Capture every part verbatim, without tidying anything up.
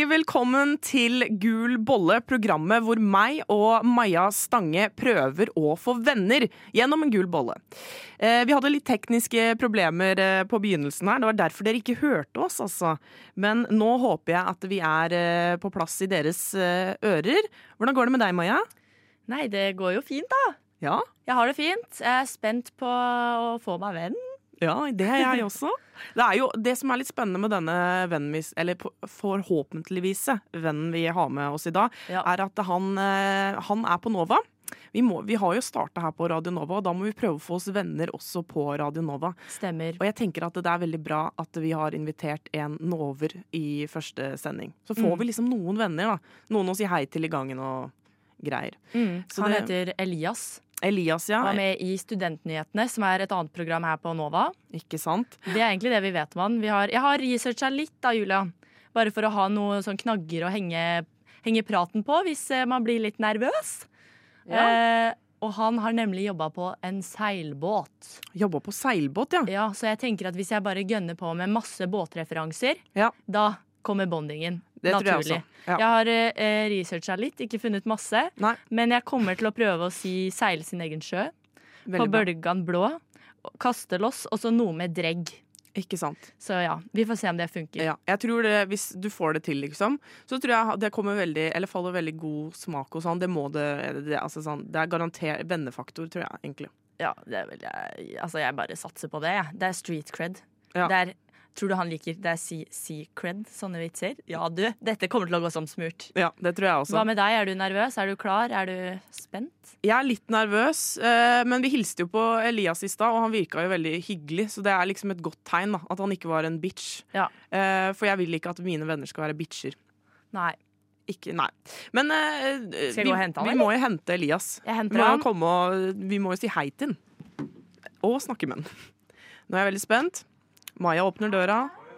velkommen til Gul bolle, programmet hvor meg og Maja Stange prøver å få venner gjennom en gul bolle. Eh, vi hadde litt tekniske problemer eh, på begynnelsen her, det var derfor dere ikke hørte oss, altså. Men nå håper jeg at vi er eh, på plass i deres eh, ører. Hvordan går det med deg, Maja? Nei, det går jo fint da. Ja? Jeg har det fint. Jeg er spent på å få meg venn. Ja, det er jeg også. Det er jo det som er litt spennende med denne vennen vi, eller forhåpentligvis vennen vi har med oss i dag, ja. er at han, han er på Nova. Vi, må, vi har jo startet her på Radio Nova, og da må vi prøve å få oss venner også på Radio Nova. Stemmer. Og jeg tenker at det er veldig bra at vi har invitert en Nover i første sending. Så får mm. vi liksom noen venner da. Noen å si hei til i gangen og greier. Mm. Han det, heter Elias. Elias, ja. Han var med i Studentnyhetene, som er et annet program her på Nova. Ikke sant? Det er egentlig det vi vet om han. Vi har, jeg har researchet litt da, Julia. Bare for å ha noen sånn knagger å henge, henge praten på, hvis man blir litt nervøs. Ja. Eh, og han har nemlig jobbet på en seilbåt. Jobbet på seilbåt, ja. Ja, så jeg tenker at hvis jeg bare gønner på med masse båtreferanser, ja. da kommer bondingen. Det naturlig. Tror jeg, også. Ja. jeg har eh, researchet litt, ikke funnet masse. Nei. Men jeg kommer til å prøve å si seile sin egen sjø. Veldig på bølgan blå. Kasteloss, og så noe med dregg. Ikke sant. Så ja, vi får se om det funker. Ja, jeg tror det, hvis du får det til, liksom, så tror jeg det kommer veldig, eller faller veldig god smak hos han. Det må det, det, altså sånn, det er garantert vennefaktor, tror jeg, egentlig. Ja, det er vel, jeg, altså jeg bare satser på det, ja. Det er street cred. Ja. Det er Tror du han liker det er C-cred, sånne vitser? Ja, du, dette kommer til å gå som smurt. Ja, det tror jeg også. Hva med deg? Er du nervøs? Er du klar? Er du spent? Jeg er litt nervøs, men vi hilste jo på Elias i stad, og han virka jo veldig hyggelig, så det er liksom et godt tegn da, at han ikke var en bitch. Ja. For jeg vil ikke at mine venner skal være bitcher. Nei. Ikke, nei. Men uh, vi, han, vi må jo hente Elias. Jeg henter vi må han. Komme og, vi må jo si hei til han. Og snakke med han. Nå er jeg veldig spent. Maja åpner døra.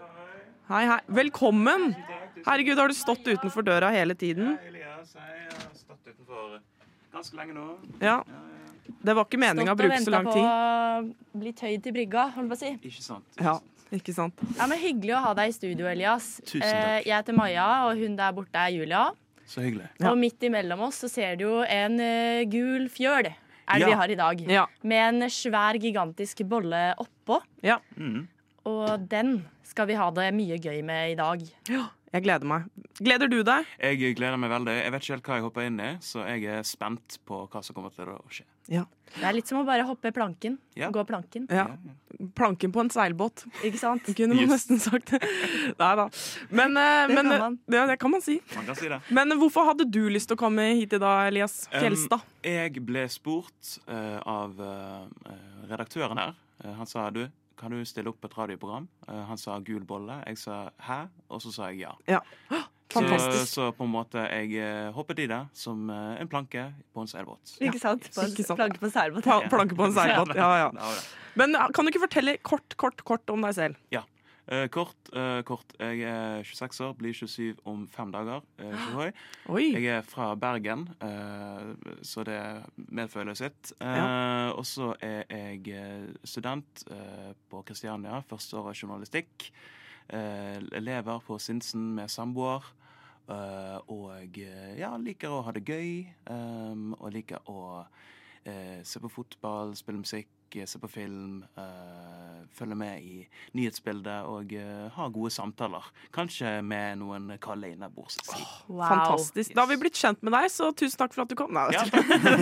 Hei, hei. Velkommen! Herregud, har du stått utenfor døra hele tiden? Hei, Elias. Jeg har stått utenfor ganske lenge nå. Ja. Det var ikke meningen å bruke så lang tid. Stått og ventet på å bli tøyd til brygga, holdt på å si. Ikke sant. Ikke ja, sant. ikke sant. Ja, men hyggelig å ha deg i studio, Elias. Tusen takk. Jeg heter Maja, og hun der borte er Julia. Så hyggelig. Ja. Og midt imellom oss så ser du jo en uh, gul fjøl. Er det ja. vi har i dag. Ja. Med en svær, gigantisk bolle oppå. Ja. Mm. Og den skal vi ha det mye gøy med i dag. Ja, jeg gleder meg. Gleder du deg? Jeg gleder meg veldig. Jeg vet ikke helt hva jeg hopper inn i, så jeg er spent på hva som kommer til å skje. Ja. Det er litt som å bare hoppe planken. Ja. Gå planken. Ja. Planken på en seilbåt. Ikke sant? Kunne man nesten sagt det. Nei da. Men, det, men, kan ja, det kan man si. Man kan si det. Men hvorfor hadde du lyst til å komme hit i dag, Elias Fjelstad? Um, jeg ble spurt uh, av uh, redaktøren her. Uh, han sa du, kan du stille opp et radioprogram? Uh, han sa gul bolle. Jeg sa hæ? Og så sa jeg ja. Ja. Så, så på en måte jeg uh, hoppet i det som uh, en planke på en seilbåt. Ikke sant? På en, Ikke sant? Planke på en seilbåt. Pla planke på en seilbåt, ja, ja. Ja, ja. Men kan du ikke fortelle kort, kort, kort om deg selv? Ja. Uh, kort, uh, kort. Jeg er tjueseks år, blir tjuesyv om fem dager. Uh, Oi. Jeg er fra Bergen, uh, så det medføler sitt. Uh, ja. Og så er jeg student uh, på Kristiania, første år av journalistikk. Uh, lever på Sinsen med samboer. Uh, og ja, liker å ha det gøy. Um, og liker å uh, se på fotball, spille musikk, se på film, uh, følge med i nyhetsbildet og uh, ha gode samtaler. Kanskje med noen kalde innabords. Oh, wow. Fantastisk. Da har vi blitt kjent med deg, så tusen takk for at du kom. Nei, ja,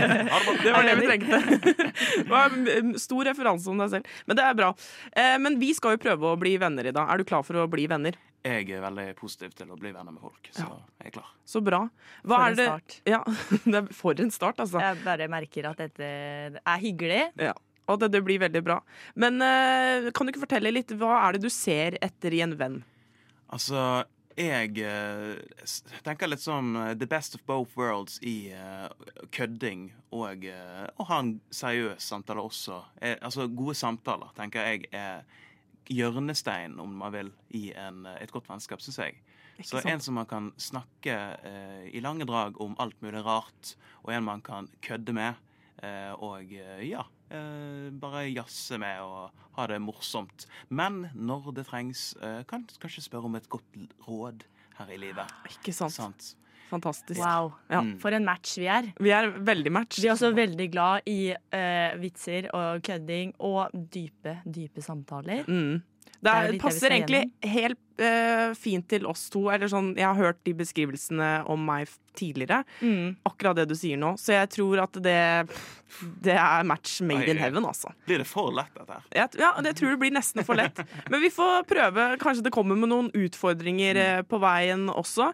det var det vi trengte. Det var en stor referanse om deg selv. Men det er bra. Eh, men vi skal jo prøve å bli venner i dag. Er du klar for å bli venner? Jeg er veldig positiv til å bli venner med folk, så ja. jeg er klar. Så bra. Hva for er en det? start. Ja, det er for en start, altså. Jeg bare merker at dette er hyggelig. Ja. Og det, det blir veldig bra. Men uh, kan du ikke fortelle litt, hva er det du ser etter i en venn? Altså, jeg uh, tenker litt sånn uh, the best of both worlds i uh, kødding og uh, å ha en seriøs samtale også. Eh, altså, gode samtaler, tenker jeg, er hjørnestein, om man vil, i en, et godt vennskap, synes jeg. Ikke Så sant? En som man kan snakke uh, i lange drag om alt mulig rart, og en man kan kødde med, uh, og uh, ja, Uh, bare jasse med og ha det morsomt. Men når det trengs, uh, kan kanskje spørre om et godt råd her i livet. Ikke sant? Sant? Fantastisk. Wow. Ja. Mm. For en match vi er. Vi er veldig match. Vi er også veldig glad i eh, vitser og kødding og dype, dype samtaler. Mm. Det, Det er er, jo litt det vi passer skal egentlig helt eh, fint til oss to. Eller sånn, jeg har hørt de beskrivelsene om meg f- tidligere. Mm. Akkurat det du sier nå. Så jeg tror at det, det er match made Oi, in oi. heaven, altså. Blir det for lett, dette her? Jeg, ja, det tror det blir nesten for lett. Men vi får prøve. Kanskje det kommer med noen utfordringer eh, på veien også.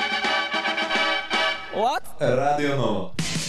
Radio Nova.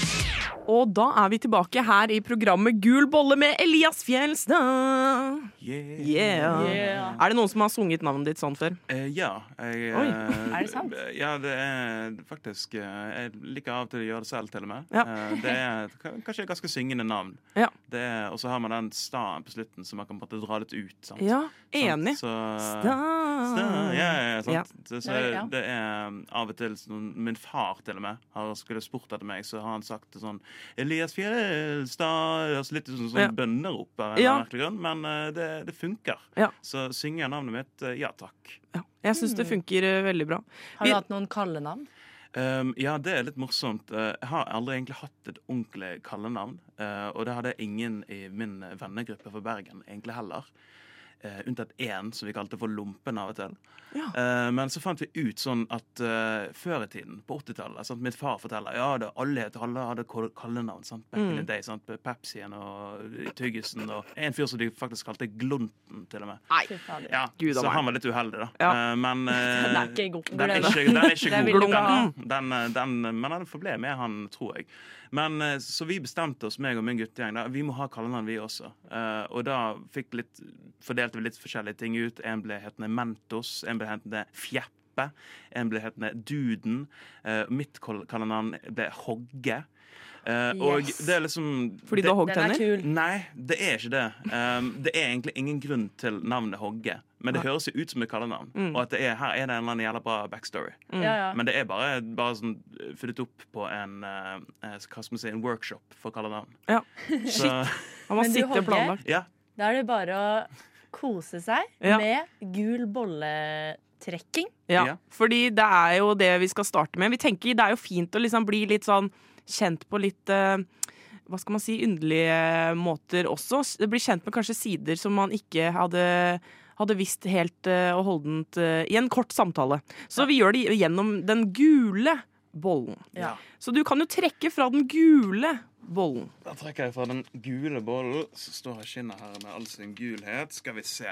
Og da er vi tilbake her i programmet Gul bolle med Elias Fjelstad. Yeah. Yeah. Yeah. Er det noen som har sunget navnet ditt sånn før? Eh, ja. Jeg, Oi. eh, Er det sant? Ja, det er faktisk eh, Jeg liker av og til å gjøre det selv, til og med. Ja. Eh, det er k- kanskje et ganske syngende navn. Ja. Det er- Og så har man den staen på slutten, så man kan på en måte dra litt ut. Sant? Ja, Sant? enig. Så, Sta. Sta, ja, ja, sant. Ja. Så, så Det er- ja. det er um, av og til sånn, min far til og med har skulle spurt etter meg, så har han sagt det sånn Elias Fjelstad. Det høres litt ut som sånn Ja. bønnerop av en Ja. merkelig grunn, men eh, det, det funker. Ja. Så synger jeg navnet mitt, eh, ja takk. Ja, jeg syns det funker eh, veldig bra. Har du Vi- hatt noen kallenavn? Um, ja, det er litt morsomt. Uh, jeg har aldri egentlig hatt et ordentlig kallenavn. Uh, og det hadde ingen i min vennegruppe for Bergen egentlig heller. Uh, unntatt én som vi kalte for Lompen av og til. Ja. Uh, men så fant vi ut sånn at uh, før i tiden, på åttitallet, sant, mitt far forteller ja, det, alle, het- alle hadde kall- kallenavn. Sant, back in the day, sant, Pepsien og Tyggisen. Og en fyr som de faktisk kalte Glunten, til og med. Nei. Fy fader. Ja, Gud, så han er- han var litt uheldig, da. Ja. Uh, men uh, Den er ikke god. Den er Glem det. ikke, den er ikke Den god. vil du ikke ha. Den, den, den, men den forble med han, tror jeg. Men eh, Så vi bestemte oss, meg og min guttegjeng, da, vi må ha kallenavn, vi også. Eh, og da fikk litt, fordelte vi litt forskjellige ting ut. En ble hetende Mentos, en ble hetende Fjeppe, en ble hetende Duden. Eh, mitt kall- kallenavn ble Hogge. Eh, Og Yes. det er liksom Fordi du det, har hogd Den er tenner? kul. Nei, det er ikke det. Um, det er egentlig ingen grunn til navnet Hogge. Men det høres jo ut som et kallenavn. Mm. Og at det er, her er det en eller annen jævla bra backstory. Ja, ja. Men det er bare, bare sånn uh, funnet opp på en, uh, eh, hva skal man si, en workshop for kallenavn. Ja. Så Han må Men du, sitte Holge? planlagt. ja. Da er det bare å kose seg Ja. med gul bolletrekking. Ja, Ja. fordi det er jo det vi skal starte med. Vi tenker Det er jo fint å liksom bli litt sånn kjent på litt eh, hva skal man si, underlige måter også. Bli kjent med kanskje sider som man ikke hadde, hadde visst helt eh, og holdent eh, i en kort samtale. Så vi gjør det gjennom den gule bollen. Ja. Så du kan jo trekke fra den gule bollen. Da trekker jeg fra den gule bollen, så står jeg skinner her med all sin gulhet. Skal vi se.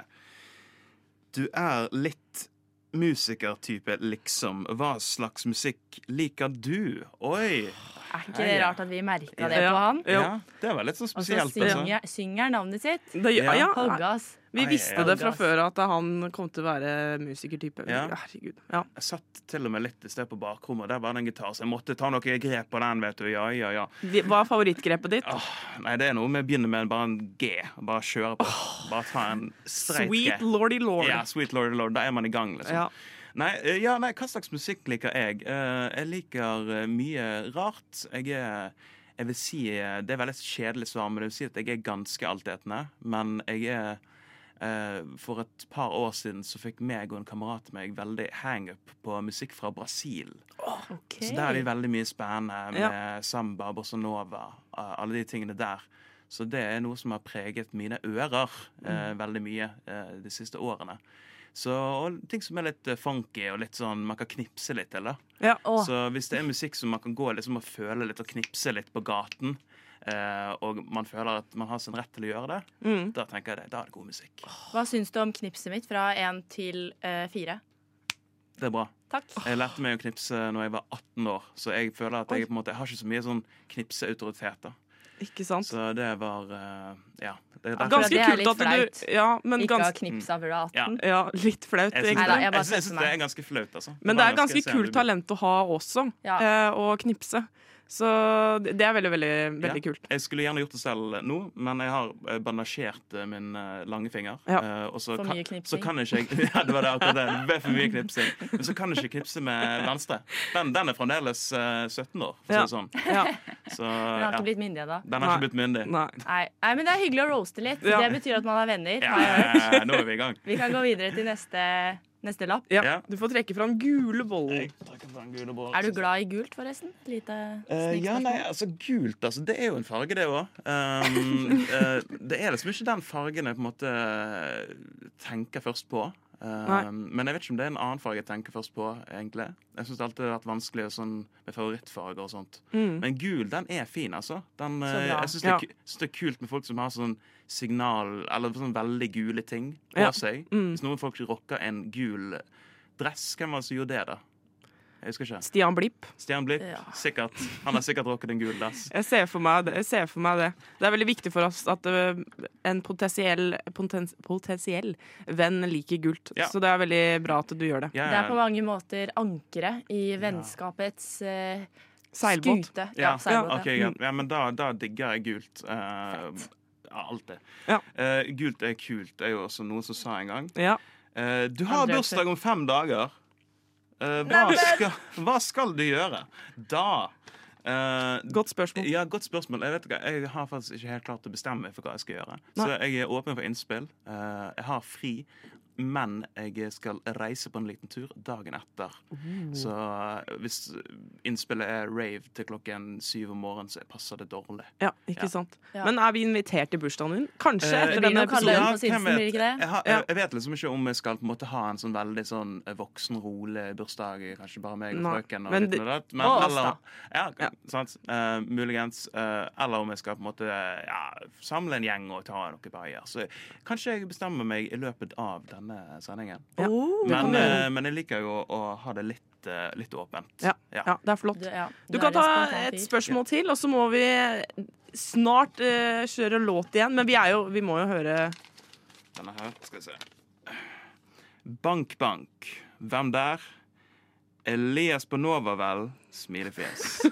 Du er litt musikertype, liksom. Hva slags musikk liker du? Oi! Er ikke det rart at vi merka det Ja. på han? Ja. Ja, det var litt så Og så spesielt. altså. synger, synger han navnet sitt. Det, ja, Ja. Holge, ass. Vi Ai, visste ai, det fra ass. før at han kom til å være musikertype. Ja. Herregud. Ja. Jeg satt til og med litt i sted på bakrommet, og der var det en gitar, så jeg måtte ta noe grep på den, vet du. Ja, ja, ja. Hva er favorittgrepet ditt? Åh, nei, det er noe med å begynne med bare en G, og bare kjøre på. Bare ta en straight Sweet G. lordy lord. Ja, sweet lordy lord. Da er man i gang, liksom. Ja. Nei, eh, ja, nei, hva slags musikk liker jeg? Eh, jeg liker eh, mye rart. Jeg er Jeg vil si eh, Det er veldig kjedelig svar, men jeg vil si at jeg er ganske altetende. Men jeg er eh, For et par år siden så fikk meg og en kamerat av meg veldig hang-up på musikk fra Brasil. Okay. Så der er de veldig mye spennende med Ja. samba, bossa nova, eh, alle de tingene der. Så det er noe som har preget mine ører eh, veldig mye eh, de siste årene. Så og ting som er litt eh, funky og litt sånn man kan knipse litt til. Da. Ja. Åh, Så hvis det er musikk som man kan gå liksom og føle litt og knipse litt på gaten, eh, og man føler at man har sin rett til å gjøre det, Mm. da tenker jeg det, da er det god musikk. hva syns du om knipset mitt fra én til eh, fire? Det er bra. Takk. Jeg lærte meg å knipse når jeg var atten år, så jeg føler at jeg på en måte jeg har ikke så mye sånn knipseautoritet. da. Ikke sant? Så det var eh, Ja. Det, Akkurat Ganske det er kult litt at du flaut. Ja, men Ikke ha ganske knipsa før du er atten. Ja, litt flaut, Jeg syns Neida, egentlig. det, jeg bare jeg synes setter det meg. er ganske flaut, altså. Men det var er ganske ganske kult senere. talent å ha også, Ja. eh, å knipse. Så det det er veldig, veldig, veldig Ja. kult. Jeg skulle gjerne gjort det selv nå, men jeg har eh, bandasjert eh, min eh, lange finger. Ja. Eh, og så For kan, mye så knipsing. kan ikke jeg Ja, det var det akkurat det. Det ble for mye knipsing. Men så kan jeg ikke knipse med venstre. Den, den er fremdeles eh, sytten år, for å Ja. si det sånn. Ja. Så Den har ja. ikke blitt myndig ennå. Den har ikke blitt myndig. Nei. Nei. Nei, men det er hyggelig å roaste litt. Ja. Det betyr at man er venner. har jeg hørt. Ja, nå er vi i gang. Vi kan gå videre til neste Neste lapp. Ja, Ja. Du får trekke fram gule bollen. Jeg trekker fra en gule boll. Er du glad i gult, forresten? Lite Eh, ja, nei, snikspørsmål. altså Gult, altså, det er jo en farge, det òg. Um, eh, det er liksom ikke den fargen jeg på en måte tenker først på. Um, men jeg vet ikke om det er en annen farge jeg tenker først på, egentlig. Jeg syns det alltid har vært vanskelig sånn, med favorittfarger og sånt. Mm. Men gul, den er fin, altså. Den, Så eh, bra. jeg syns det, er Ja. ku- synes det er kult med folk som har sånn signal, eller sånn veldig gule ting på Ja. seg. Mm. Hvis noen folk rocker en gul dress, hvem var det som gjorde det, da? Jeg husker ikke. Stian Blipp. Stian Blipp, Ja. sikkert. Han har sikkert rocket en gul dress. Jeg ser for meg det. Jeg ser for meg det. Det er veldig viktig for oss at uh, en potensiell, potens, potensiell venn liker gult. Ja. Så det er veldig bra at du gjør det. Ja, Det er på mange måter ankeret i vennskapets eh, Seilbåt. skute. Ja, Ja, seilbåt, ok, ja. greit. Ja, men da, da digger jeg gult. Uh, ja, alltid. Ja. Eh, gult er kult, er jo også noen som sa en gang. Ja. Eh, du har Andre bursdag om fem dager. Eh, hva, skal, hva skal du gjøre da? Eh, Godt spørsmål. Ja, godt spørsmål. Jeg vet ikke, jeg har faktisk ikke helt klart å bestemme meg for hva jeg skal gjøre. Nei. Så jeg er åpen for innspill. Eh, jeg har fri, men jeg skal reise på en liten tur dagen etter. Så eh, hvis innspillet er rave til klokken syv om morgenen, så passer det dårlig. Ja, ikke Ja. sant. Ja. Men er vi invitert til bursdagen din? Kanskje Eh, etter det blir denne nok kalde episoden? øl på Sinsen, hvem vet? blir det ikke det? Jeg, har, Ja. jeg, jeg vet liksom ikke om jeg skal på en måte ha en sånn veldig sånn eh, voksen, rolig bursdag. Kanskje bare meg og Nei, frøken. Og men litt det- med det. Men, og oss, eller, da. ja, Ja. sant. Eh, muligens. eh, eller om jeg skal på en måte ja, samle en gjeng og ta noen bayer. Så kanskje jeg bestemmer meg i løpet av denne sendingen. Ja. Oh, Det kan Men, du gjøre. eh, men jeg liker jo å, å ha det litt, eh, litt åpent. Ja. Ja, det er flott. du, ja. Du er kan en ta spontan et fyr. spørsmål til, og så må vi snart eh, kjøre låt igjen. Men vi, er jo, vi må jo høre Denne her, skal vi se. Bank, bank. Hvem der? Elias på Nova, vel? Smilefjes.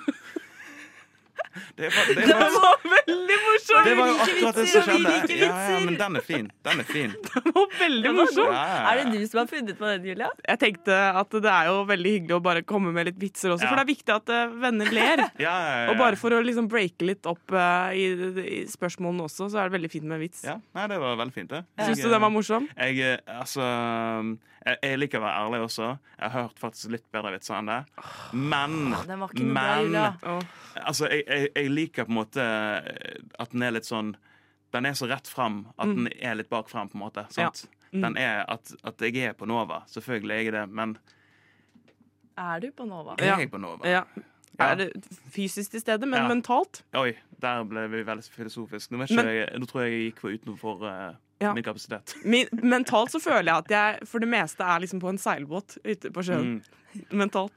Det, er, fa- det, er, faktisk- var veldig morsom! det var jo liker akkurat det vitser, som og vi skjedde. liker Ja, ja, vitser. men den er fin. Den er fin. Det var veldig morsom. Ja, ja, Er ja. det du som har funnet på den, Julia? Jeg tenkte at det er jo veldig hyggelig å bare komme med litt vitser også, Ja. for det er viktig at eh, venner ler. Ja, ja, ja. Og bare for å liksom breake litt opp eh, i, i spørsmålene også, så er det veldig fint med vits. Ja, nei, det var veldig fint, det. Syns Jeg, du den var morsom? Jeg, eh, altså jeg, jeg liker å være ærlig også. Jeg har hørt faktisk litt bedre vitser enn det. Men Den var ikke noe bra, Men Julia. Åh. altså, jeg, jeg, jeg liker på en måte at den er litt sånn Den er så rett fram at Mm. den er litt bak frem, på en måte. Sant? Mm. Den er at, at jeg er på Nova. Selvfølgelig er jeg det, men Er du på Nova? er Ja. jeg på Nova? Ja. Ja. Er det fysisk til stede, men Ja. mentalt? Oi, der ble vi veldig filosofisk. Nå, vet Men- ikke jeg, nå tror jeg jeg gikk for utenfor uh, Ja. min kapasitet. Min, mentalt så føler jeg at jeg for det meste er liksom på en seilbåt ute på sjøen. Mm. Mentalt.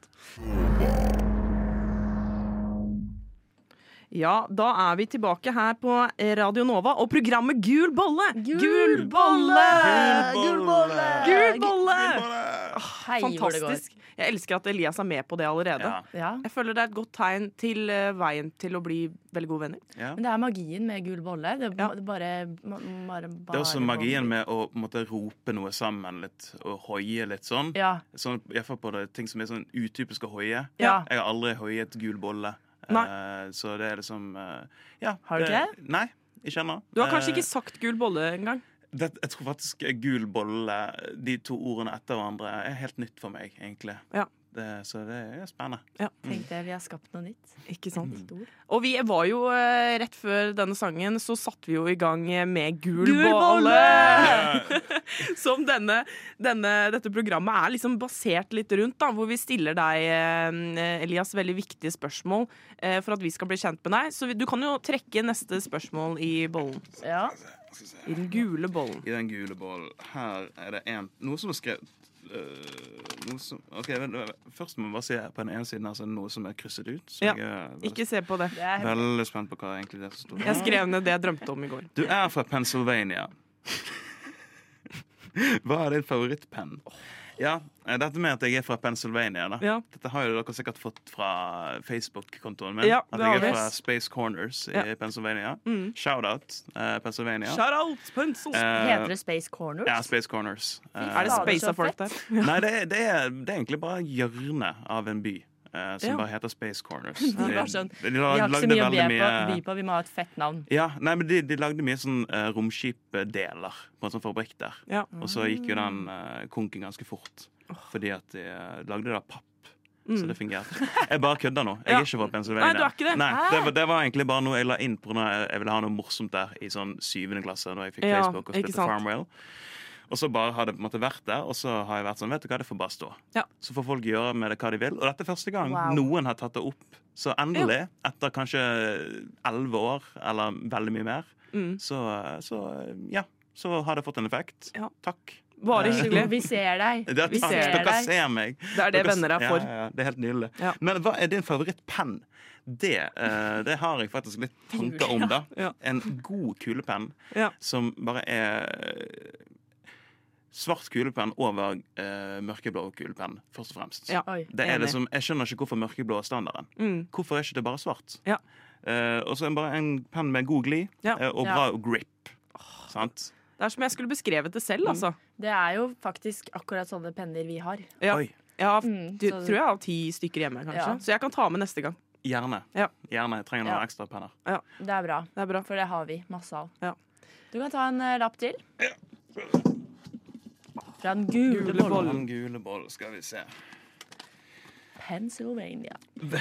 Ja, da er vi tilbake her på Radio Nova og programmet Gul bolle! Gul bolle! Gul bolle! Gul bolle! Hei, hvor det går. Fantastisk. Jeg elsker at Elias er med på det allerede. Ja. Ja. Jeg føler det er et godt tegn til eh, veien til å bli veldig gode venner. Ja. Men det er magien med gul bolle. Det, Ja. det bare, ma- bare, Det er også bare magien boller. med å på en måte, rope noe sammen litt, og hoie litt sånn. Ja. sånn I hvert fall på det, ting som er sånn utypisk å hoie. Ja. Jeg har aldri hoiet gul bolle. Nei. Eh, så det er liksom eh, ja, Har du det- ikke? Nei, ikke ennå. Du har kanskje Eh, ikke sagt gul bolle engang? det, Jeg tror faktisk gul bolle, de to ordene etter hverandre, er helt nytt for meg, egentlig. Ja. Det, så det er spennende. Tenk det, vi har skapt noe nytt. Ikke sant? Mm. Stor. Og vi var jo eh, rett før denne sangen, så satte vi jo i gang med Gul, Gul bolle! bolle! Som denne, denne, dette programmet er liksom basert litt rundt, da, hvor vi stiller deg, eh, Elias, veldig viktige spørsmål eh, for at vi skal bli kjent med deg. Så vi, du kan jo trekke neste spørsmål i bollen. Ja. Skal vi se. I den gule bollen. I den gule bollen. Her er det en, noe som er skrevet øh, noe som, ok, vent, vent, Først må vi bare se på den ene siden her, så er det noe som er krysset ut. Så Ja, jeg er veldig, Ikke se på det. Det er veldig spent på hva egentlig det som står. Jeg skrev ned det jeg drømte om i går. Du er fra Pennsylvania. Hva er din favorittpenn? Ja, dette med at jeg er fra Pennsylvania, da. Ja. Dette har jo dere sikkert fått fra Facebook-kontoen min. Ja, at det jeg har er vi. fra Space Corners i Ja. Pennsylvania. Mm. Shout-out, eh, Pennsylvania. Shout out, pencil! Eh, Heter det Space Corners? Ja, Space Corners. Eh, er det fader, space så av folk fett. der? Nei, det er, det, er, det er egentlig bare hjørnet av en by. eh, som Ja. bare heter Space Corners. De var sånn, de, de, Vi har ikke så lagde mye å by veldig på, mye- by på, vi må ha et fett navn. Ja, nei, men de, de lagde mye sånn uh, romskipdeler på en sånn fabrikk der. Ja. Og så gikk jo den uh, konken ganske fort, fordi at de uh, lagde det av papp. Mm. Så det fungerte. Jeg bare kødder nå. Jeg Ja. er ikke fra Pennsylvania. Nei, du er ikke det. Nei, Hæ? det, var, det var egentlig bare noe jeg la inn på grunn av jeg ville ha noe morsomt der i sånn syvende klasse, da jeg fikk Ja, Facebook og ikke spilte sant. Farmwheel. Og så bare har det på en måte vært der, og så har jeg vært sånn, vet du hva, det får bare stå. Ja. Så får folk gjøre med det hva de vil. Og dette er første gang Wow. noen har tatt det opp. Så endelig, etter kanskje elleve år, eller veldig mye mer, Mm. så, så ja, så har det fått en effekt. Ja. Takk. Bare Eh, hyggelig. Vi ser deg. Det er Vi takk. ser Dere deg. ser meg. Det er det Dere- venner er for. Ja, ja, ja, det er helt nydelig. Ja. Men hva er din favorittpenn? Det, eh, det har jeg faktisk litt tanker om, da. Ja. En god kulepenn Ja. som bare er eh, svart kulepenn over eh, mørkeblå kulepenn, først og fremst. Ja. Oi. Det er Enig. det som, jeg skjønner ikke hvorfor mørkeblå er standarden. Mm. Hvorfor er ikke det bare svart? Ja. Eh, og så er det bare en penn med god glid Ja. eh, og Ja. bra grip. Sant? Det er som jeg skulle beskrevet det selv, altså. Det er jo faktisk akkurat sånne penner vi har. Ja. Oi. Jeg har, Mm, du, så- tror jeg har ti stykker hjemme, kanskje. Ja. Så jeg kan ta med neste gang. Gjerne. Ja. Gjerne. Jeg trenger noen Ja. ekstra penner. Det er bra, Det er bra. for det har vi masse av. Ja. Du kan ta en eh, lapp til. Fra den gule, Gule bollen. bollen. Den gule boll, skal vi se. Pennsylvania.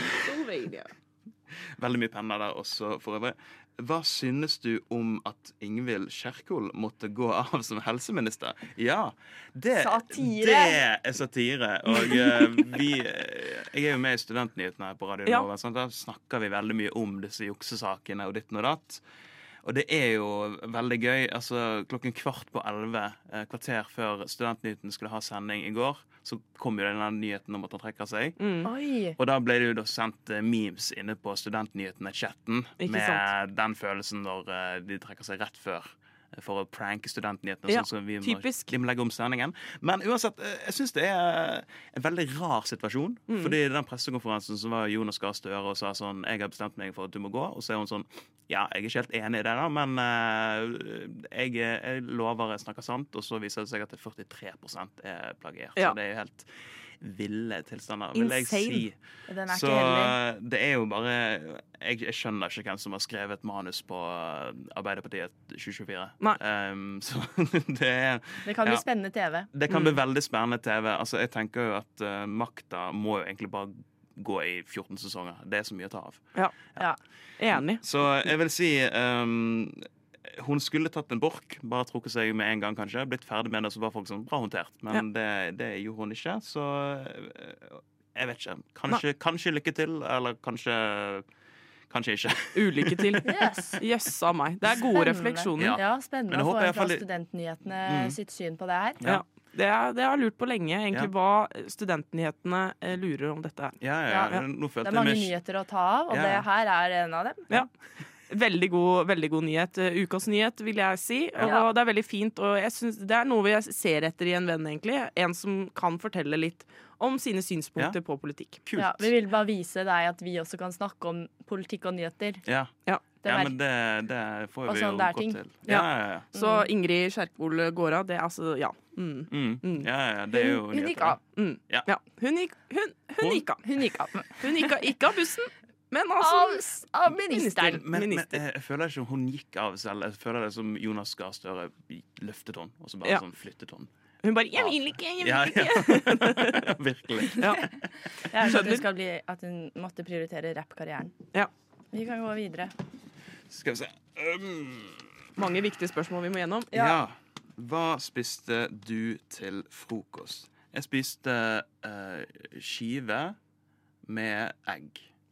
Veldig mye penner der også, for øvrig. Hva synes du om at Ingvild Kjerkol måtte gå av som helseminister? Ja, det, Satire. det er satire. Og eh, vi Jeg er jo med i Studentnyhetene her på Radio Ja. Nova. Sant? Der snakker vi veldig mye om disse juksesakene og ditten og datt. Og det er jo veldig gøy. Altså, klokken kvart på elleve, eh, kvarter før Studentnyhetene skulle ha sending i går, så kom jo denne nyheten om at han trekker seg. Mm. Oi. Og da ble det jo da sendt eh, memes inne på Studentnyhetene-chatten Ikke med sant. den følelsen når eh, de trekker seg rett før eh, for å pranke Studentnyhetene. Ja, sånn som vi må, typisk. de må legge om sendingen. Men uansett, eh, jeg syns det er en veldig rar situasjon. Mm. Fordi den pressekonferansen som var Jonas Gahr Støre og sa sånn, jeg har bestemt meg for at du må gå, og så er hun sånn, ja, jeg er ikke helt enig i det da, men eh, jeg, jeg lover jeg snakker sant, og så viser det seg at det er førtitre prosent er plagiert. Ja. Så det er jo helt ville tilstander, vil jeg Insane. si. Den er Så ikke heldig. det er jo bare jeg, jeg skjønner ikke hvem som har skrevet manus på uh, Arbeiderpartiet tjue tjuefire. Nei. Um, så det er Det kan bli ja. spennende T V. Det kan bli Mm. veldig spennende T V. Altså, jeg tenker jo at uh, makta må jo egentlig bare gå i fjorten sesonger. Det er så mye å ta av. Ja. Enig. Så jeg vil si um, hun skulle tatt en bork, bare trukket seg med en gang, kanskje. Blitt ferdig med det, så var folk sånn bra håndtert. Men det, det gjorde hun ikke, så uh, jeg vet ikke. Kanskje, kanskje lykke til, eller kanskje Kanskje ikke. Ulykke til. Yes. Jøss av meg. Det er gode Spennende. refleksjoner. Ja. Ja, Men spennende jeg å få håper i en hvert fra fall- Studentnyhetene Mm. sitt syn på det her. Ja. Det, er, det har jeg lurt på lenge, egentlig, Ja. hva studentnyhetene eh, lurer om dette her. Ja, ja, Ja. Nå Det følte er jeg mange meg nyheter å ta av, og Ja. det her er en av dem. Ja. Veldig god, veldig god nyhet. Eh, Ukas nyhet, vil jeg si. Og Ja. det er veldig fint. Og jeg synes det er noe vi ser etter i en venn, egentlig. En som kan fortelle litt om sine synspunkter Ja. på politikk. kult. Ja, vi vil bare vise deg at vi også kan snakke om politikk og nyheter. Ja. Ja. Det ja, er men det, det får Og vi sånn jo der godt ting. til. Ja. Ja, ja, ja. Så Ingrid Kjerkol går av. Det er altså Ja. Mm. Mm. Mm. ja, ja det er jo Hun, hun gikk nyheter, av. Mm. Ja. Ja. Hun, gikk, hun, hun Hun- gikk av. Hun gikk av. Hun gikk av, ikke av bussen, men Av, altså av ministeren. Men, men Minister. jeg, jeg føler ikke hun gikk av selv. Jeg føler det som Jonas Gahr Støre løftet hun, og så bare Ja. sånn flyttet hun. Hun bare 'Jeg vil ikke, jeg vil Ja, ikke'. ja. Virkelig. Ja. Jeg hørte at Skjønner. hun, skal bli, at hun måtte prioritere rappkarrieren. Ja. Vi kan gå videre. Skal vi se. Um, Mange viktige spørsmål vi må gjennom. ja. Ja. Hva spiste du til frokost? Jeg spiste eh, skive med egg.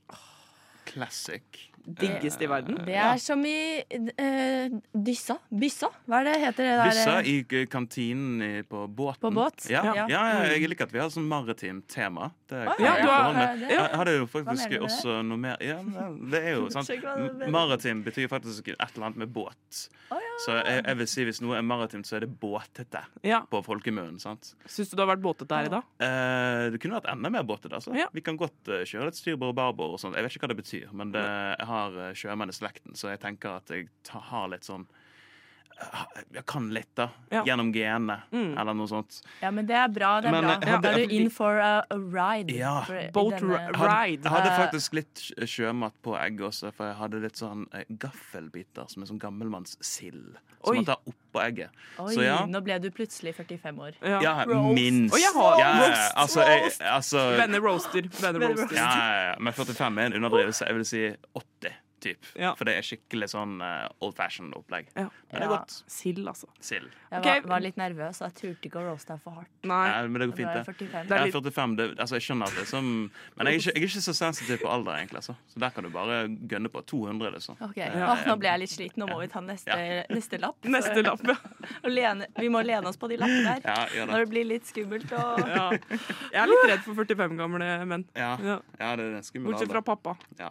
Classic. Diggeste i verden. Det er som i eh, Dyssa. Byssa? Hva er det heter det der? Byssa i eh, kantinen i, på båten. På båt? Ja, ja. Ja. ja, jeg liker at vi har sånn maritimt tema. Det Å, kan ja, jeg du har- forholde meg- det- Jeg hadde jo Hva mener faktisk du med det? også noe mer Ja, men det er jo sant. Skjønner hva du mener. Maritim betyr faktisk et eller annet med båt. Å, ja. Så jeg, jeg vil si hvis noe er maritimt, så er det båtete Ja. på folkemunnen. sant? Syns du det har vært båtete her i dag? Eh, det kunne vært enda mer båtete. Altså. Ja. Vi kan godt eh, kjøre litt styrbord og barbord og sånt. Jeg vet ikke hva det betyr, men det, jeg har uh, sjømann i slekten, så jeg tenker at jeg ta, har litt sånn Jeg kan litt, da. Ja. Gjennom genene, Mm. eller noe sånt. Ja, men det er bra. det er Men, bra. jeg hadde- Da er du in for a, a ride. Ja. For, i Boat denne- ri- Jeg hadde, ride. jeg hadde Eh. faktisk litt sj- sjømat på egg også, for jeg hadde litt sånn eh, gaffelbiter som er sånn gammelmannssild. Som Oi. man tar oppå egget. Oi, Så ja. nå ble du plutselig førtifem år. Ja. Ja, Roast. minst. Og jeg har ja, ja, roast, altså, jeg, altså, Venner roaster. Venner Venner roaster. ja, ja, ja. Men førtifem er en underdrivelse. Jeg vil si åtti. Typ. Ja. For det er skikkelig sånn uh, old fashion opplegg. Ja. Men det er Ja. godt. Sild, altså. Sild. Jeg Ok. var, var litt nervøs, og jeg turte ikke å roaste deg for hardt. Nei. Ja, men det går Nå fint, er jeg det. førtifem. Det er Jeg litt- er førtifem. Det, altså, jeg skjønner at det er som Men jeg er, ikke, jeg er ikke så sensitiv på alder, egentlig. Altså. Så der kan du bare gønne på. to hundre, liksom. Ok, Eh, Åh, Nå ble jeg litt sliten. Nå må vi ta neste, neste lapp. Neste lapp, ja. Og lene, vi må lene oss på de lappene der. Ja, gjør Når det. det blir litt skummelt. Og... ja. Jeg er litt redd for førtifem gamle menn. Ja, Ja. ja det er en skummel Bortsett fra alder. pappa. Ja.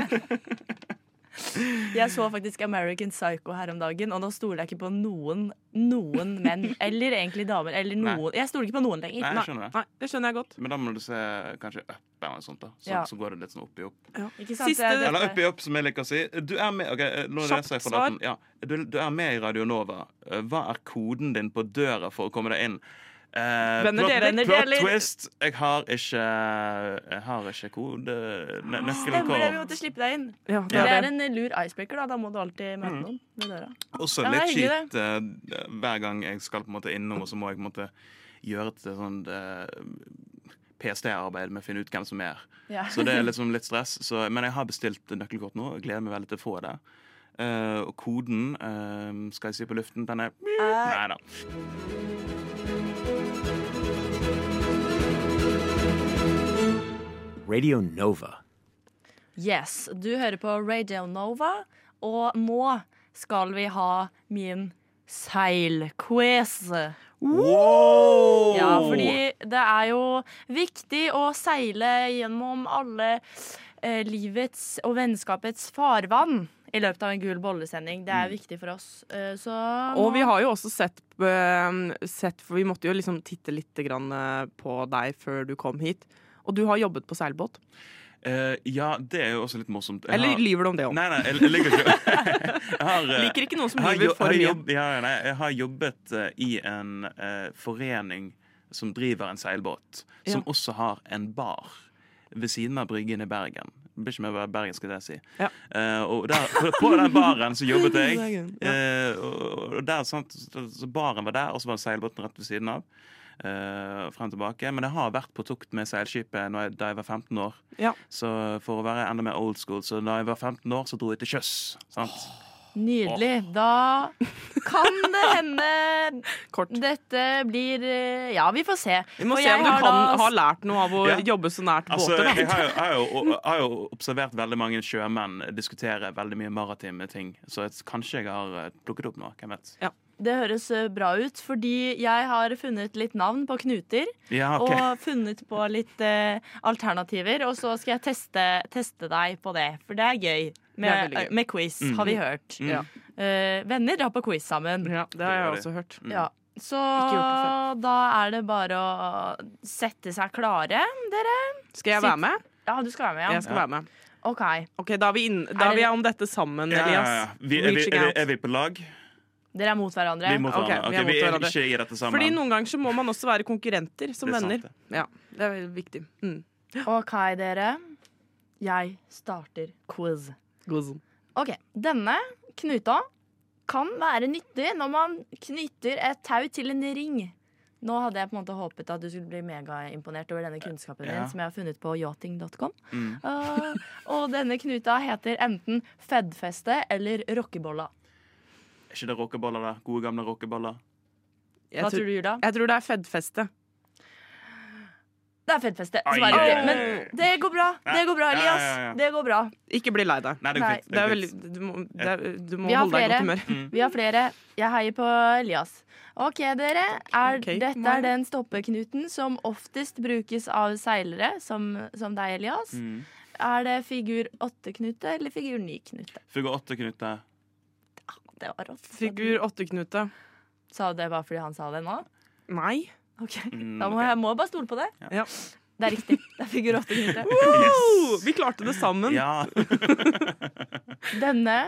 Jeg så faktisk American Psycho her om dagen, og nå stoler jeg ikke på noen noen menn. Eller egentlig damer. Eller noen. Jeg stoler ikke på noen lenger. Nei, jeg skjønner det. Nei, det skjønner jeg godt. Men da må du se kanskje Up eller noe sånt. da Så, Ja. så går det litt sånn opp i opp. Ikke sant? Siste- Det er dette- Eller Up i opp, som jeg liker å si. Du er med, ok, nå Kjapt leser jeg fra svar. daten. Ja, du, du er med i Radio Nova. Eh, Hva er koden din på døra for å komme deg inn? Eh, Venner plot, deler. plot deler. twist. Jeg har ikke Jeg har ikke kode nø- Stemmer det, vi nøkkelkår. måtte slippe deg inn. Ja, det Det er er det. en lur icebreaker, da. Da må du alltid møte noen ved døra. Også Ja, det er litt hyggelig, kjipt eh, hver gang jeg skal på en måte innom, og så må jeg på en måte gjøre et sånn eh, P S T-arbeid med å finne ut hvem som er. Ja. Så det er liksom litt stress. Så, men jeg har bestilt nøkkelkort nå, og gleder meg veldig til å få det. Eh, og koden, eh, skal jeg si på luften, den er Nei da. Radio Nova. Yes, du hører på Radio Nova, og nå skal vi ha min seilquiz. Wow! Ja, fordi det er jo viktig å seile gjennom alle eh, livets og vennskapets farvann i løpet av en gul bollesending. Det er viktig for oss. Eh, så Og nå- vi har jo også sett, eh, sett For vi måtte jo liksom titte litt grann eh, på deg før du kom hit. Og du har jobbet på seilbåt. Eh, ja, det er jo også litt morsomt. Jeg Eller har- lyver du om det òg? Nei, nei, jeg, jeg liker ikke jeg har, eh, Liker ikke noen som jeg har lyver jo- for jeg har mye. jobb- ja, nei, jeg har jobbet eh, i en eh, forening som driver en seilbåt, som Ja. også har en bar ved siden av bryggen i Bergen. Det blir ikke mer være Bergen, skal jeg si. Ja. Eh, og der, på, på den baren så jobbet jeg. Bergen, ja. Eh, og, og der, sant, så, så baren var der, og så var seilbåten rett ved siden av. Uh, frem og tilbake. Men jeg har vært på tokt med seilskipet når jeg, da jeg var femten år. Ja. Så for å være enda mer old school, så da jeg var femten år, så dro jeg til sjøs. Sant? Nydelig. Da kan det hende Kort. dette blir eh, Ja, vi får se. Vi må For se om jeg du har kan da- ha lært noe av å Ja. jobbe så nært Altså, båter. jeg Da. har jo, jeg har jo, jeg har jo observert veldig mange sjømenn diskutere veldig mye maritime ting, så jeg, kanskje jeg har eh, plukket opp noe. Hvem vet? Det høres eh, bra ut, fordi jeg har funnet litt navn på knuter. Ja, ok. Og funnet på litt eh, alternativer. Og så skal jeg teste, teste deg på det, for det er gøy. Med, Det er veldig gøy. med quiz, Mm. har vi hørt. Mm. Ja. Eh, venner drar på quiz sammen. Ja, det har jeg Det gjør også hørt. Mm. Ja. Så Ikke gjort det før. da er det bare å sette seg klare, dere. Skal jeg Sitt. være med? Ja, du skal være med, ja. Jeg skal Ja. være med. OK. Ok, Da er vi, inn, da Er er vi det- om dette sammen, Ja, ja, Elias. ja. Vi, er, vi, Reaching er, vi, out. er vi på lag? Dere er mot hverandre. Vi er mot Ok, hverandre. vi Ok, er mot vi er hverandre. ikke i dette sammen. Fordi noen ganger så må man også være konkurrenter som Det er sant, venner. det. Ja, det er veldig viktig. Mm. OK, dere. Jeg starter quiz. Ok, denne knuta kan være nyttig når man knytter et tau til en ring. Nå hadde jeg på en måte håpet at du skulle bli megaimponert over denne kunnskapen din, Ja. som jeg har funnet på yachting punktum com. Mm. Uh, og denne knuta heter enten fedfeste eller rockebolla. Er ikke det rockeboller, da? Gode, gamle rockeboller? Jeg, Hva tror, tror du, Julia? jeg tror det er fedfeste. Det er fedfeste. Ai, som er ai, riktig. ai. Men det går bra. Det går bra, Ja, Elias. ja, ja, ja. Det går bra. Ikke bli lei deg. Nei, det Nei. går fint. Det er går veldig, fint. du må, det er, du må Vi har holde deg i godt flere. humør. Mm. Vi har flere. Jeg heier på Elias. OK, dere. Er, Ok, dette Maja. er den stoppeknuten som oftest brukes av seilere, som, som deg, Elias. Mm. Er det figur åtte-knute eller figur ni-knute? Figur åtte-knute. Det var rått. Figur åtte-knute. Sa du det bare fordi han sa det nå? Nei. Ok, Mm, Da må ok. jeg må bare stole på det. Ja. Det er riktig. Det er figur åtte-knute. Wow, vi klarte det sammen. Ja. Denne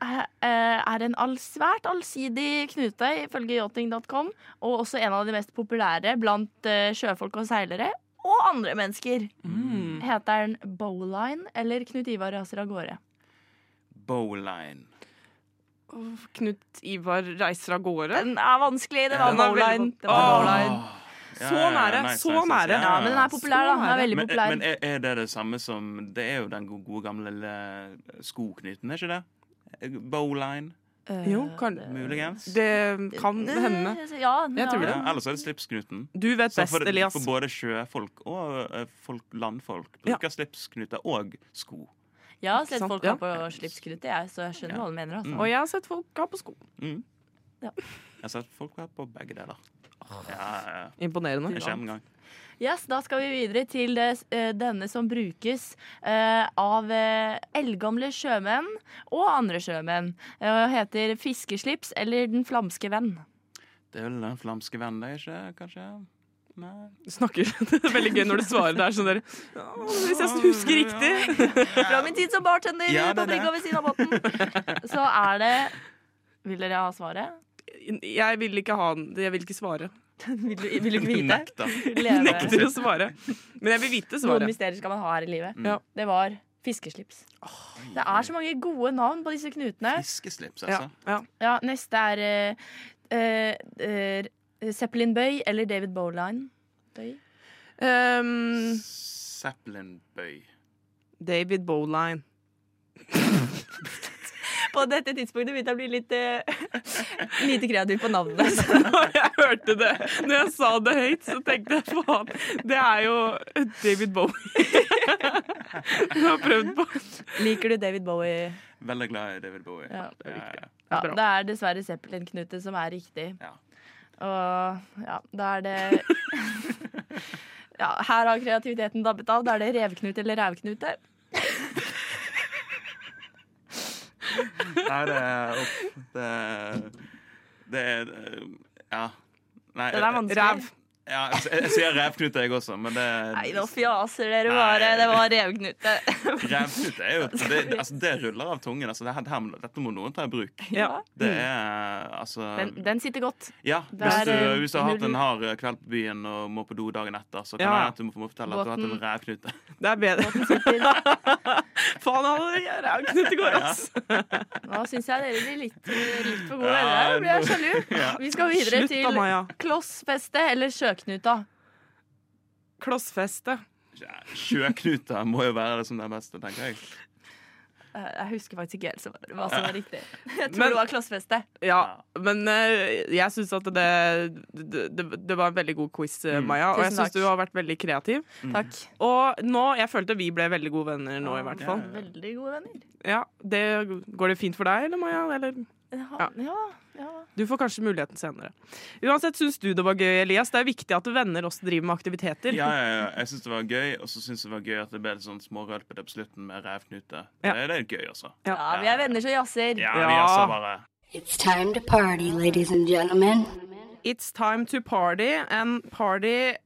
er en all, svært allsidig knute, ifølge yachting punktum com, og også en av de mest populære blant uh, sjøfolk og seilere, og andre mennesker. Mm. Heter den bowline, eller Knut Ivar raser av gårde? Bowline. Knut Ivar reiser av gårde. Den er vanskelig, den var Den er veldig bowline. van- Den var Åh. bowline. Ja, Så ja, ja, nære, nice, så nice, nice. nære. Ja, men den er populær, da. Den er veldig Men, populær. men er, er det det samme som Det er jo den gode, gode gamle lille skoknyten, er ikke det? Bowline, Eh, Jo, kan, muligens? det kan hende. Ja, Jeg tror ja. det. Ja, ellers er det slipsknuten. Du vet Så best, for, Elias. for både sjøfolk og eh, folk, landfolk bruker slipsknuter og sko. Jeg har sett Sant, folk ja. ha på slipsknute, jeg, så jeg skjønner hva du mener. Altså. Og jeg har sett folk ha på sko. Mm. Ja. Jeg har sett folk være på begge deler. Ja, ja, ja. Imponerende. En sjelden gang. Yes, da skal vi videre til det, eh, denne som brukes eh, av eh, eldgamle sjømenn og andre sjømenn. Eh, heter fiskeslips eller Den flamske venn. Det er vel den flamske vennen, det er ikke, kanskje? Nei. Du snakker Det er veldig gøy når du svarer. Det er sånn der «Ja, hvis jeg husker riktig». Fra min tid som bartender Ja, det på er det. brygga ved siden av båten. Så er det Vil dere ha svaret? Jeg vil ikke ha den. Jeg vil ikke svare. Vil du, vil du ikke vite? Nekta. Leve. Nekter å svare. Men jeg vil vite Noen svaret. mysterier skal man ha her i livet. Ja. Det var fiskeslips. Det er så mange gode navn på disse knutene. Fiskeslips, Ja, altså. ja. Ja, neste er eh, eh, eh, Zeppelin Bøy eller David Bowline. Bøy. Um, Zeppelin-bøy. David Bowline. På dette tidspunktet begynte jeg å bli litt eh, lite kreativ på navnet. Når jeg hørte det, når jeg sa det høyt, så tenkte jeg faen, det er jo David Bowie. Jeg har prøvd på. Liker du David Bowie? Veldig glad i David Bowie. Ja, det er riktig. ja. Ja, Bra. det er dessverre Zeppelin-knute som er riktig. Ja. Og ja, da er det Ja, her har kreativiteten dabbet av. Da er det revknute eller rævknute. Nei, det er uff, det, det er Ja. Nei, Den er vanskelig. Ræv. Ja, jeg, jeg sier revknute, jeg også, men det Nei, nå fjaser dere Nei. bare. Det var revknute. Revknute er jo det, altså, det ruller av tungen. Altså, det, her, dette må noen ta i bruk. Ja. Det er altså Den, den sitter godt. Ja, Det hvis er, du, eh, hvis du har hatt null- en hard kveld på byen og må på do dagen etter, så kan Ja. det hende at du må få fortelle at du har hatt en Båten- revknute. Det er bedre. Faen, han hadde rævknut i går, ass. Nå syns jeg dere blir litt, litt for gode Ja, venner. Nå blir jeg nå- sjalu. Ja. Vi skal videre Slutt da, til Maja. klossfeste eller sjøknuta. Klossfeste. Ja, Sjøknuter må jo være det som det beste, tenker jeg. Eh, Jeg husker faktisk ikke helt så- hva som var riktig. Jeg tror Men- det var klossfeste. Ja, men eh, jeg syns at det, det, det, det var en veldig god quiz, eh, Mm. Maja. Og jeg Tusen syns takk. du har vært veldig kreativ. Takk. Og nå, jeg følte vi ble veldig gode venner nå, i hvert fall. Ja. Veldig gode venner. Ja, det, Går det fint for deg, eller, Maja? Eller? Ja, Ja. ja, ja. Du får kanskje muligheten senere. Uansett, syns du det var gøy, Elias? Det er viktig at venner også driver med aktiviteter. Ja, ja, ja. Jeg syns det var gøy, og så syns jeg det var gøy at det ble litt sånn smårølpete på slutten med revknute. Ja. Det, det er gøy, altså. Ja. Ja, vi er venner som jazzer. Ja, Ja. vi er så bare It's time to party, ladies and gentlemen. It's time to party, and party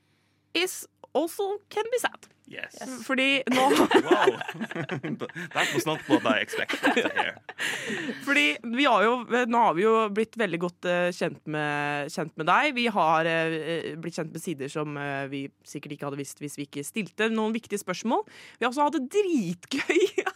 is also can be sad. Yes. Fordi nå Wow. That was not what I expected to hear. Fordi vi har jo, nå har vi jo blitt veldig godt eh, kjent, med, kjent med deg. Vi har eh, blitt kjent med sider som eh, vi sikkert ikke hadde visst hvis vi ikke stilte noen viktige spørsmål. Vi har også hatt det dritgøy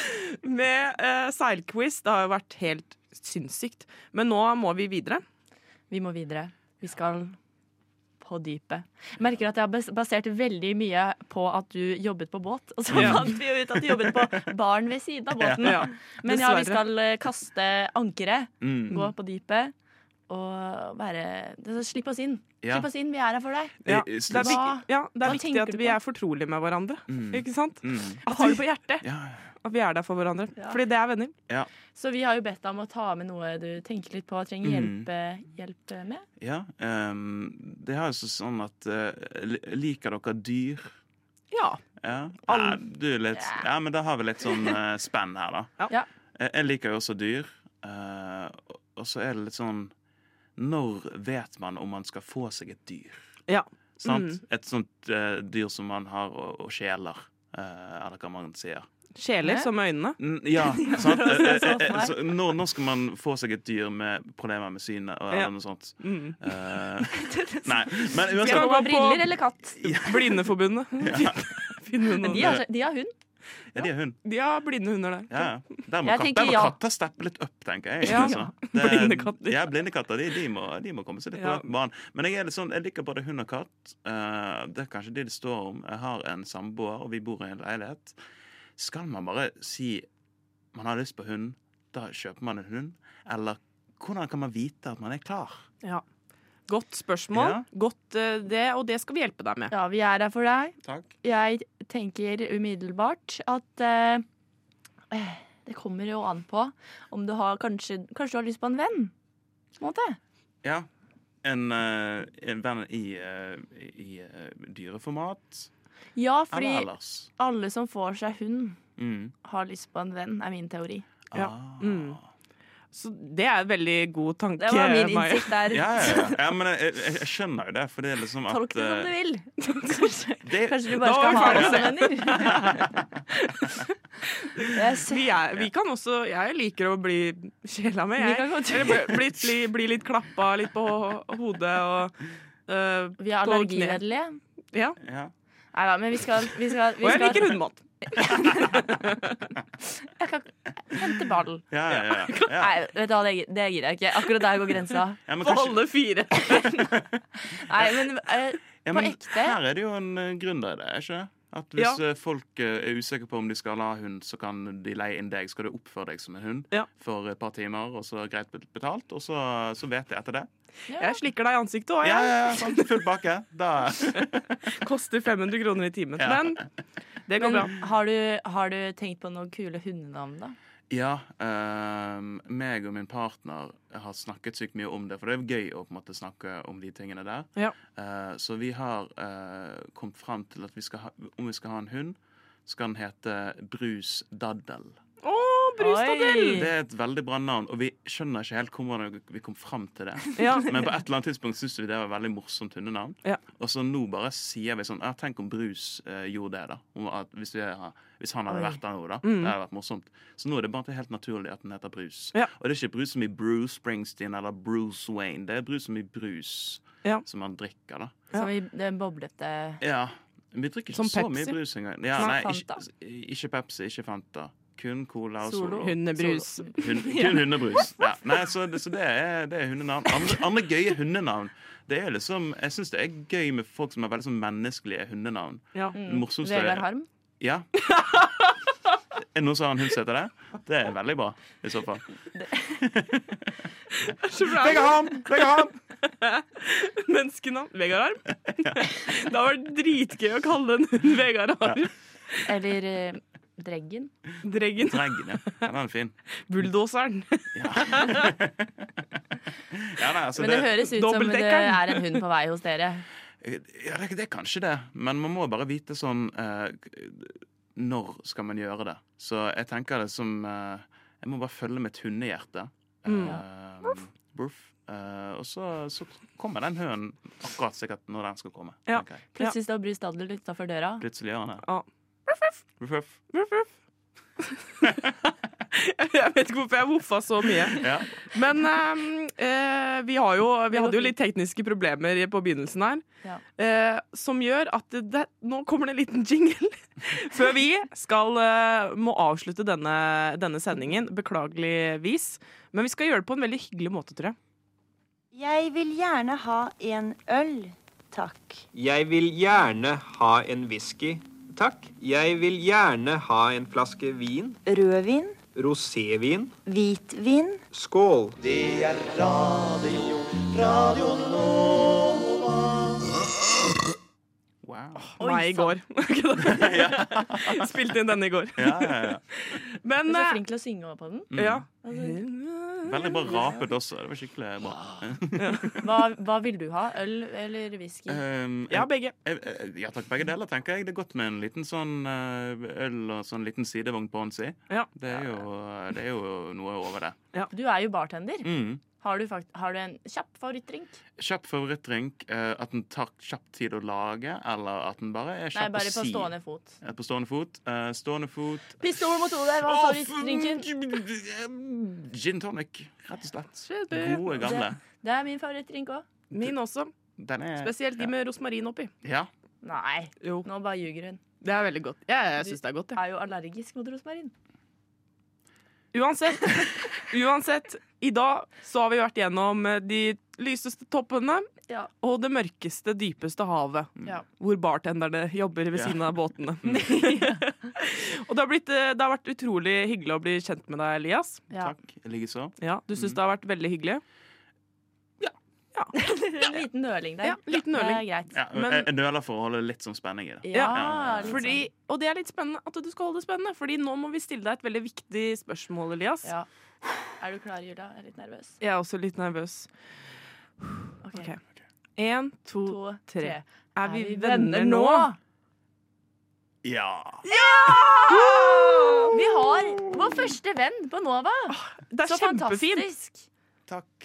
med eh, seilquiz. Det har jo vært helt sinnssykt. Men nå må vi videre. Vi må videre. Vi skal på dypet. Jeg merker at jeg har bas- basert veldig mye på at du jobbet på båt, og så Ja. fant vi jo ut at du jobbet på baren ved siden av båten. Ja, Men ja, vi dessverre. skal eh, kaste ankeret, Mm. gå på dypet og være Slipp oss inn. Ja. Slipp oss inn, vi er her for deg. Ja, I- i det er, slutt- vik ja, det er Hva viktig tenker at du vi på? er fortrolige med hverandre. Mm. Ikke sant? Mm. Hva har du på hjertet? Ja, At vi er der for hverandre. Ja. Fordi det er venner. ja. Så vi har jo bedt deg om å ta med noe du tenker litt på og trenger Mm. hjelp, eh, hjelp med. ja ehm, det er jo så sånn at eh, li- Liker dere dyr? Ja. Ja. All- ja, du er litt, ja, men da har vi litt sånn eh, spenn her, da. Ja. Ja. Jeg, jeg liker jo også dyr. eh, og- og så er det litt sånn Når vet man om man skal få seg et dyr? Ja. Sant? Mm. Et sånt eh, dyr som man har og, og kjæler. Uh, eller hva man sier. Kjeler som øynene. N- Ja, sant? Eh, eh, eh, så når, når skal man få seg et dyr med problemer med synet og Ja. eller noe sånt? Mm. Eh, nei, men Skal uansett man gå ha på- briller eller katt? Blindeforbundet. ja, Finn hund. Men de har, de har hund. ja, de er hund. De har blinde hunder der. Ja, ja. Der må, Jeg katt, tenker der må ja. katter steppe litt opp, tenker jeg. Ja. Altså. Det- Blinde katter. Ja, blinde katter. De, de, må, de må komme seg litt på Ja. den banen. Men jeg, er litt sånn, jeg liker både hund og katt. Eh, det er kanskje det det står om. Jeg har en samboer, og vi bor i en leilighet. Skal man bare si man har lyst på hund, da kjøper man en hund? Eller hvordan kan man vite at man er klar? Ja. Godt spørsmål. Ja. Godt eh, det, og det skal vi hjelpe deg med. Ja, vi er der for deg. Takk. Jeg tenker umiddelbart at eh, eh, det kommer jo an på om du har kanskje, kanskje du har lyst på en venn. På en måte. Ja. En, eh, en venn i, eh, i eh, dyreformat. Ja, fordi Eller ellers. alle som får seg hund, Mm. har lyst på en venn, er min teori. Ja. Ah. Mm. Så det er en veldig god tanke. Det var min Maja. innsikt der. Ja, ja, ja. ja men jeg, jeg, jeg skjønner jo det, for det er liksom at Tolk det som eh, du vil. Kanskje, det- kanskje du Da bare var skal vi ha ferdig oss som med venner. Yes. Vi, er, vi kan også Jeg liker å bli sjela med. Vi Jeg. kan godt- Eller bli, bli, bli, bli litt klappa litt på hodet og eh, Vi er på allergivennlige. kne. Ja. ja. Nei da, men vi skal, vi skal, vi Og jeg skal liker hundemat. Jeg kan hente ball. Ja, ja, ja, ja. Nei, vet du hva, det, det gidder jeg ikke. Akkurat der går grensa. Ja, men For kanskje, alle fire. Nei, men eh, ja, på men ekte. her er det jo en uh, gründer i det, er ikke det? At hvis Ja. eh, folk eh, er usikre på om de skal ha hund, så kan de leie inn deg. Skal du oppføre deg som en hund Ja. for et par timer, og så greit betalt, og så, så vet de etter det. Ja. Jeg slikker deg i ansiktet òg, Ja, jeg. ja, ja, sant, full pakke. Da Koster fem hundre kroner i timen. Ja. Men det går bra. Men har du, har du tenkt på noen kule hundenavn, da? Ja, ehm, meg og min partner har snakket sykt mye om det, for det er gøy å på en måte snakke om de tingene der. Ja. Eh, så vi har eh, kommet frem til at vi skal ha, om vi skal ha en hund, skal den hete Brus Daddel. Å, Brustadel! Oi. Det er et veldig bra navn, og vi skjønner ikke helt hvordan vi kom frem til det. Ja. Men på et eller annet tidspunkt syntes vi det var et veldig morsomt hundenavn. Ja. Og så nå bare sier vi sånn ja, tenk om Brus eh, gjorde det, da. Om at hvis, vi, har- hvis han hadde Oi. vært der nå, da. Mm. Det hadde vært morsomt. Så nå er det bare helt naturlig at den heter Brus. Ja. Og det er ikke Brus som i Bruce Springsteen eller Bruce Wayne. Det er Brus som i brus Ja. som man drikker, da. Som i den boblete Ja. Vi drikker ikke Som så Pepsi? mye brus engang. Ja, Nei, nei, Fanta. ikke, ikke Pepsi, ikke Fanta. Kun Cola og Solo. Solo. Hundebrus. Hun, kun hundebrus. Ja. Nei, så, det, så det er, det er hundenavn. Andre, andre gøye hundenavn. Det er liksom, jeg syns det er gøy med folk som har veldig sånn menneskelige hundenavn. Ja. Det morsomste er- Vegard Harm. Ja. Er det noen som har en hund som heter det? Det er veldig bra, i så fall. Så bra. Vegard Harm! Vegard Harm! Menneskenavn. Vegard Arm. Det har vært dritgøy å kalle den hunden Vegard Arm. Eller eh, Dreggen. Dreggen. Dreggen, ja. Ja, den er fin. Bulldoseren. Ja. Ja, nei, altså, Men det høres ut som det Dobbeltdekkeren. er en hund på vei hos dere. Ja, det, det er kanskje det, men man må bare vite sånn eh, når skal man gjøre det. Så jeg tenker det som eh, jeg må bare følge med et hundehjerte. Mm. Eh, Bruff. Eh, og så, så kommer den hønen akkurat sikkert når den skal komme. Ja. tenker jeg. Plutselig står Brus Dadler utafor døra. Plutselig gjør han det. Ja. Ruff, ruff. Ruff, ruff. Jeg vet ikke hvorfor jeg voffa så mye. Ja. Men ehm, eh, vi, har jo, vi hadde jo litt tekniske problemer i- på begynnelsen her. Ja. Eh, som gjør at det, det, nå kommer det en liten jingle før vi skal, eh, må avslutte denne, denne sendingen, beklageligvis. Men vi skal gjøre det på en veldig hyggelig måte, tror jeg. Jeg vil gjerne ha en øl, takk. Jeg vil gjerne ha en whisky, takk. Jeg vil gjerne ha en flaske vin. Rødvin, Rosévin. hvitvin. Skål. Wow. Nei, i går. Spilte inn denne i går. Ja, ja, ja. Du Men er så eh, flink til å synge også på den. Mm. ja. Veldig bra rapet også. Det var skikkelig bra. Hva, hva vil du ha? Øl eller whisky? Um, Ja, begge. jeg- jeg- Ja takk, begge deler, tenker jeg. Det er godt med en liten sånn eh, øl og sånn liten sidevogn på hånden si. Ja. Det er jo, det er jo noe over det. Du er jo bartender. Mm. Har du, fakt har du en kjapp favorittdrink? Kjapp favorittdrink. Uh, at den tar kjapp tid å lage, eller at den bare er Nei, kjapp bare å på si? stående fot. Uh, på stående fot. Uh, stående fot. Pistol mot hodet, hva er favorittdrinken? Gin tonic, rett og slett. Shit. Gode, gamle. Det, det er min favorittdrink òg. Min også. Den er, Spesielt de med rosmarin oppi. Ja. Nei, Jo, nå bare ljuger hun. det er veldig godt. Ja, jeg syns det er godt, jeg. Er jo allergisk mot rosmarin. Uansett, uansett, i dag så har vi vært gjennom de lyseste toppene Ja. og det mørkeste, dypeste havet. Ja. Hvor bartenderne jobber ved Ja. siden av båtene. Og det har, blitt, det har vært utrolig hyggelig å bli kjent med deg, Elias. Ja. Takk. Likeså. Ja, du syns det har vært veldig hyggelig? En liten nøling der. Ja, liten nøling. Det er greit. Ja, Men- jeg, jeg nøler for å holde litt sånn spenning i det. Ja, Ja, litt Fordi, og det er litt spennende at du skal holde det spennende, Fordi nå må vi stille deg et veldig viktig spørsmål, Elias. sånn. Ja. Er du klar, Julia? Jeg er litt nervøs. Jeg er også litt nervøs. Ok. Ok. En, to, To, tre. tre. Er vi venner nå? Ja! Vi har vår første venn på Nova. Det er Så kjempefint. fantastisk. Takk.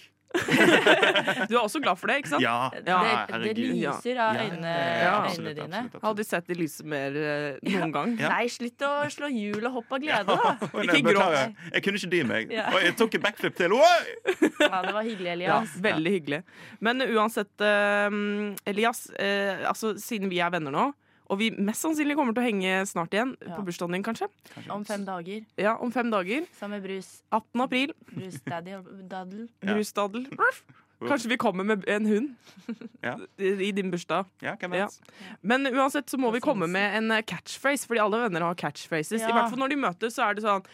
Du er også glad for det, ikke sant? Ja, Det, Ja, det herregud. lyser av Ja, øynene, ja, øynene absolutt, dine. absolutt, Jeg har aldri sett det lyse mer eh, noen gang. Ja. Nei, slutt å slå hjul og hoppe av glede, da. Oi, Ikke nei, beklager. gråt. Jeg kunne ikke dy meg. Ja. Oi, jeg tok en backflip til. Oi! Ja, det var hyggelig, Ja, Elias. veldig hyggelig. Men uansett, eh, Elias, eh, altså, siden vi er venner nå, og vi mest sannsynlig kommer til å henge snart igjen, Ja. på bursdagen din kanskje, Om fem dager, ja, om fem dager, sammen med Brus. atten april, Brus Daddy og Daddel. Ja. Brusdadel. Kanskje vi kommer med en hund Ja. i, i din bursdag. Ja, hvem Ja. vet? Men uansett så må vi komme med en eh, catchphrase, fordi alle venner har catchphrases. Ja. I hvert fall når de møtes, så er det sånn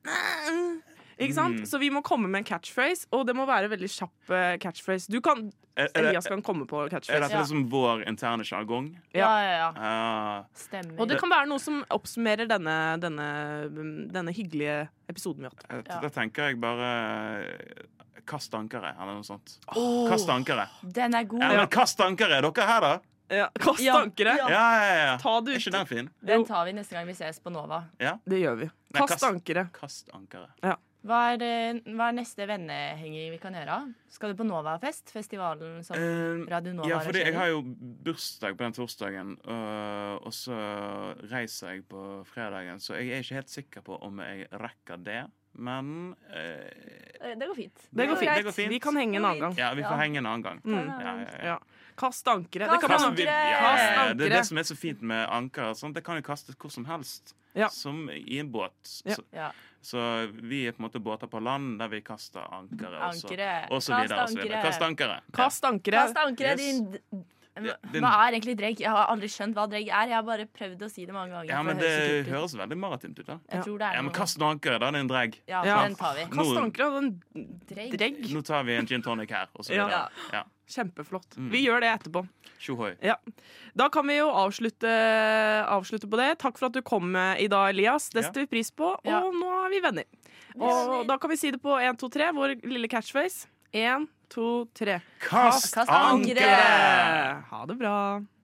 ikke sant? Mm. Så vi må komme med en catchphrase, og det må være veldig kjapp eh, catchphrase. Du kan, Er, er, Elias det, kan komme på er catchphrase. dette liksom vår interne sjargong? Ja, ja, ja. Ah, Stemmer. Og det kan være noe som oppsummerer denne, denne, denne hyggelige episoden vi har hatt. eh, Ja. Da tenker jeg bare eh, Kast ankeret, eller noe sånt. Åh, Kast ankeret. Den er god. Ja, men kast ankeret! Dere her, da? Ja, kast Ja. ankeret! Ja, ja, ja. Ta det Er ut. ikke den fin? Den tar vi neste gang vi ses på Nova. Det gjør vi. Nei, Kast kast- ankeret. Kast ankeret. Hva er, det, hva er neste vennehenging vi kan gjøre? Skal du på Novafest? Festivalen som Eh, Radio Nova Ja, fordi jeg har arrangerer? jo bursdag på den torsdagen, og, og så reiser jeg på fredagen, så jeg er ikke helt sikker på om jeg rekker det. Men eh, Eh, Det går fint. Det går Det fint. går fint. Vi kan henge en annen gang. ja, vi får Ja. henge en annen gang. Mm. Ja, ja, ja. Ja. Kast ankeret. Kast Det kan man Kast- vi- ankeret! ja, ja, ja. Kast Det er det ankeret. som er så fint med anker. Sant? Det kan jo kastes hvor som helst. Ja. Som i en båt. Ja. Så, Ja. så vi er på en måte båter på land der vi kaster ankeret. Og så, Ankeret. og så Kast videre. Og så videre. ankeret. Kast ankeret. Kast ankeret. Kast ankeret, Yes. din d- Ja, Hva din- er egentlig dregg? Jeg har aldri skjønt hva dregg er. Jeg har bare prøvd å si det mange ganger. Ja, for men det det høres så kult ut. høres veldig maritimt ut, da. Jeg tror det er Ja, men noe- kast noe ankeret, da er det en dregg. Ja, Ja. den tar vi. Kast Nå- ankeret og en Dregg. dregg. Nå tar vi en gin tonic her, og så Ja. videre. Ja. Kjempeflott. Mm. Vi gjør det etterpå. Tjohoi. Ja. Da kan vi jo avslutte, avslutte på det. Takk for at du kom i dag, Elias. Det Ja. setter vi pris på. Og Ja. nå er vi venner. Og da kan vi si det på én, to, tre, vår lille catchphrase. Én, to, tre. Kast Kast ankeret! ankeret! Ha det bra.